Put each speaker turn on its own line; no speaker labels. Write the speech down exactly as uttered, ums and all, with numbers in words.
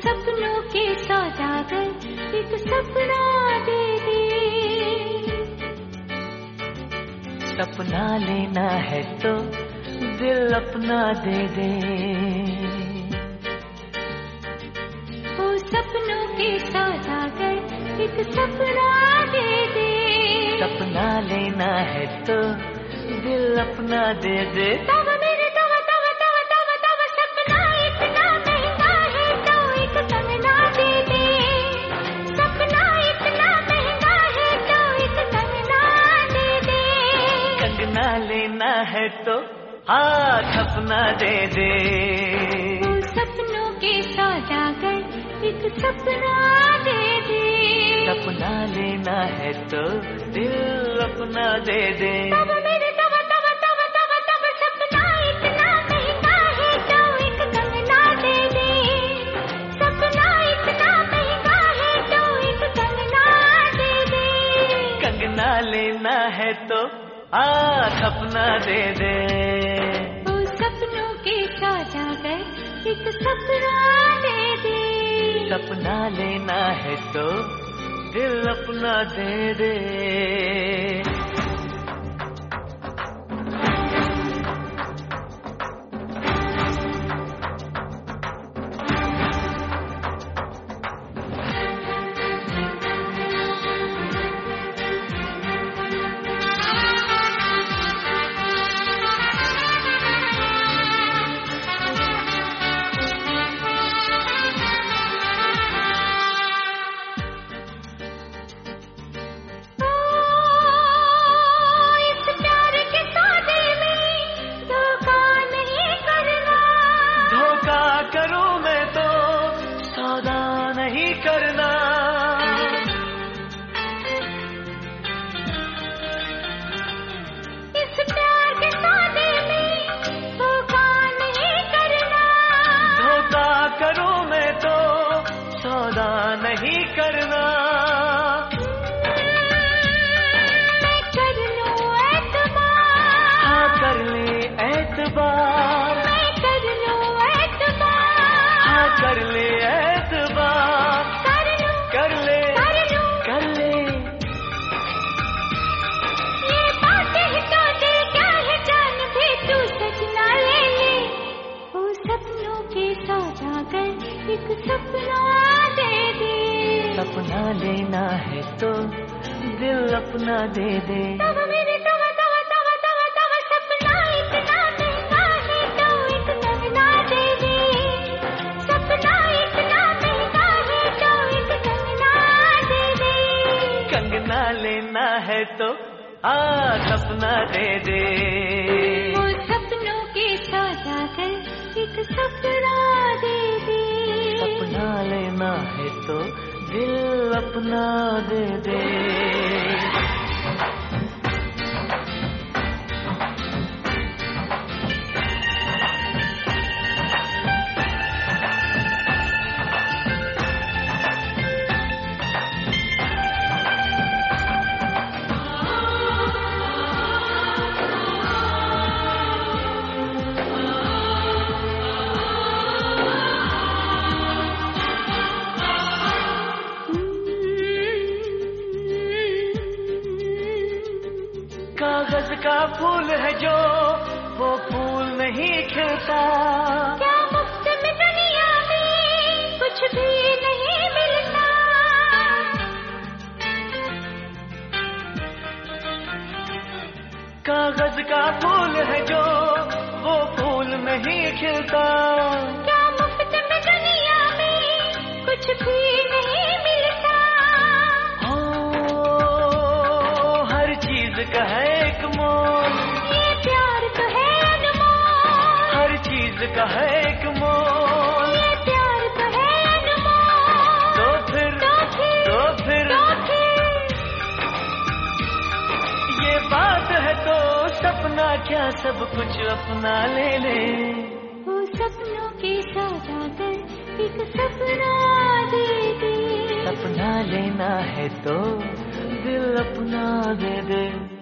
सपनों के सौदागर एक सपना दे दे।
सपना लेना है तो दिल अपना दे दे।
ओ सपनों के सौदागर एक सपना दे दे।
सपना लेना है तो दिल अपना दे दे।
तब मेरे तब तब तब तब तब सपना इतना महंगा है तो एक कंगना दे दे। सपना इतना महंगा है तो एक कंगना दे दे।
कंगना लेना है तो हाथ अपना दे दे।
ओ सपनों के सौदागर एक सपना दे दे।
सपना लेना है तो दिल अपना दे दे।
तब मेरे तब तब तब तब तब सपना इतना महंगा है तो एक कंगना दे दे। सपना इतना महंगा है तो एक कंगना दे दे।
कंगना लेना है तो हाथ अपना दे दे।
ओ सपनों के सौदागर एक सपना दे दे।
सपना लेना है तो दिल अपना दे दे। करूं मैं तो सौदा नहीं करना।
इस प्यार के सौदे में धोखा नहीं करना।
धोखा करूं मैं तो सौदा नहीं करना।
मैं कर लूं एतबार।
हाँ कर ले एतबार। कर ले एतबार।
कर लूं
कर ले
कर लूं
कर ले।
ये बातें ही तो दिल क्या है जान भी तू सच ना ले ले। ओ सपनों के सौदागर एक सपना दे दे।
सपना लेना है तो दिल अपना दे दे।
तब मेरे तब तब तब तब तब सपना इतना महंगा है तो एक कंगना दे दे। सपना इतना महंगा है तो एक कंगना दे दे।
कंगना लेना है तो आ सपना दे दे।
वो सपनों के सौदागर एक सपना दे दे।
सपना लेना है तो दिल अपना दे दे। कागज का फूल है जो वो फूल नहीं खिलता।
क्या मुफ्त में दुनिया में कुछ भी नहीं मिलता।
कागज का फूल है जो वो फूल नहीं खिलता।
क्या मुफ्त में दुनिया में कुछ भी नहीं मिलता।
हर चीज का है एक मोल।
ये प्यार तो है अनमोल।
हर चीज का है एक मोल।
ये प्यार तो है अनमोल।
तो फिर
तो फिर
तो फिर
तो फिर
ये बात है तो सपना क्या सब कुछ अपना ले ले।
वो सपनों के सौदागर एक सपना दे दे।
सपना लेना है तो दिल अपना दे दे।